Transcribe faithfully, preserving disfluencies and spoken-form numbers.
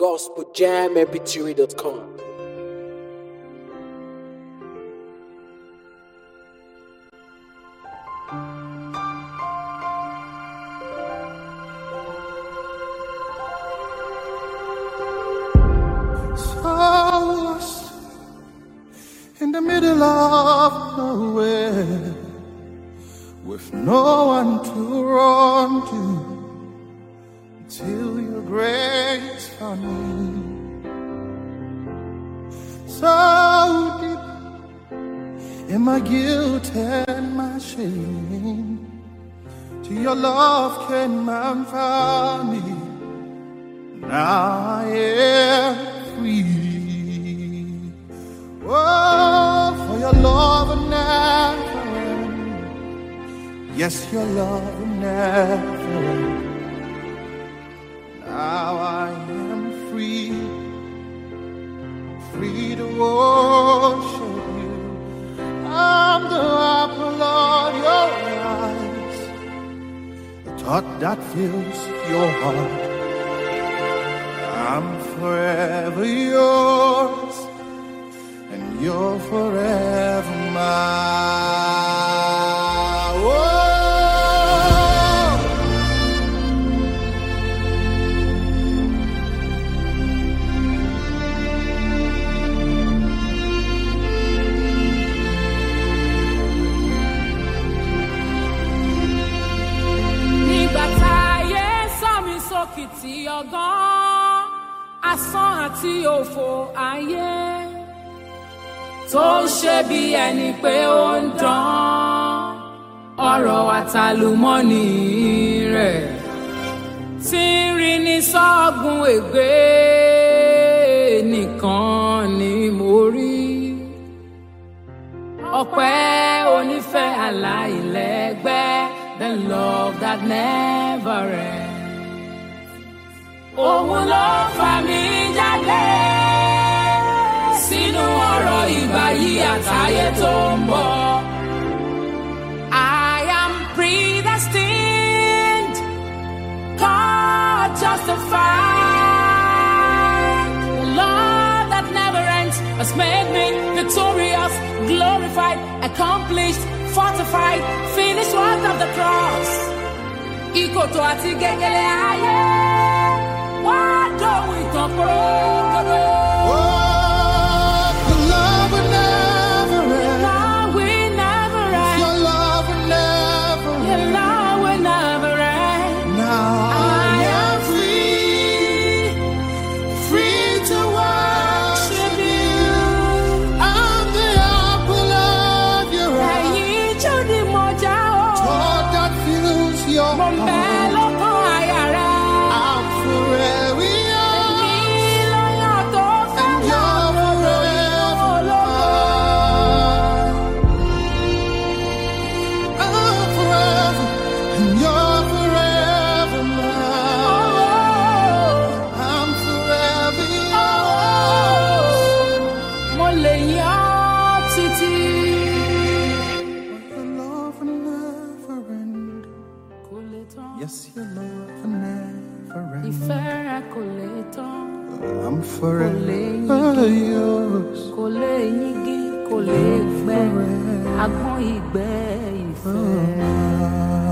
gospel jam m p three dot com. Lost in the middle of nowhere, with no one to run to, until your grace found me. So deep in my guilt and my shame, to your love came and found me. Now I am free. Oh, for your love will never end. Yes, your love will never end. Now I am free, free to worship you. I'm the apple of your eyes, the thought that fills your heart. I'm forever yours, and you're forever mine. Whoa. Nígbà táyé sọ mí sókìtì ọgán, asán àti òfò ayé tó ń ṣe bí ẹni pé ó ń dán ọ̀rọ̀ àtàlùmọ́nì rẹ̀ tí ń rí ní sọ́gun ègbé nìkan ni mo rí. Ọpẹ́ onífẹ́ aláìlẹ́gbẹ́, the love that never ends. Òun ló fà mí jáde sínú ọ̀rọ̀ ìgbà yìí àtayé tó ń bọ̀. I am predestined, God justified. The love that never ends has made me victorious, glorified, accomplished, fortified, finished work of the cross. Ìkòtò àti gẹ́gẹ́lẹ́ ayé. Why don't we talk about it? Oh, your love will never end. Love will never end. Your love will never end. Your love will never end. Now I am free, free to worship you. I'm the apple of your eye, Ẹ̀yin tó di mọ́jà o. thought that fills your Mo ń bẹ heart. lọ́kàn àyà rẹ̀. I'm forever yours, Ní lọ́yàn tó fẹ́ and you're forever mine. I'm forever, and you're forever mine. I'm forever yours. Mo lè yàn títí. Your love will never end. Kò lè tán. Yes, your love will never end. Ìfẹ́ rẹ̀ kò lè tán. I'm forever yours. Kò lè yígi, kò lè gbẹ. Agbọ́n ìgbẹ́ ìfẹ́.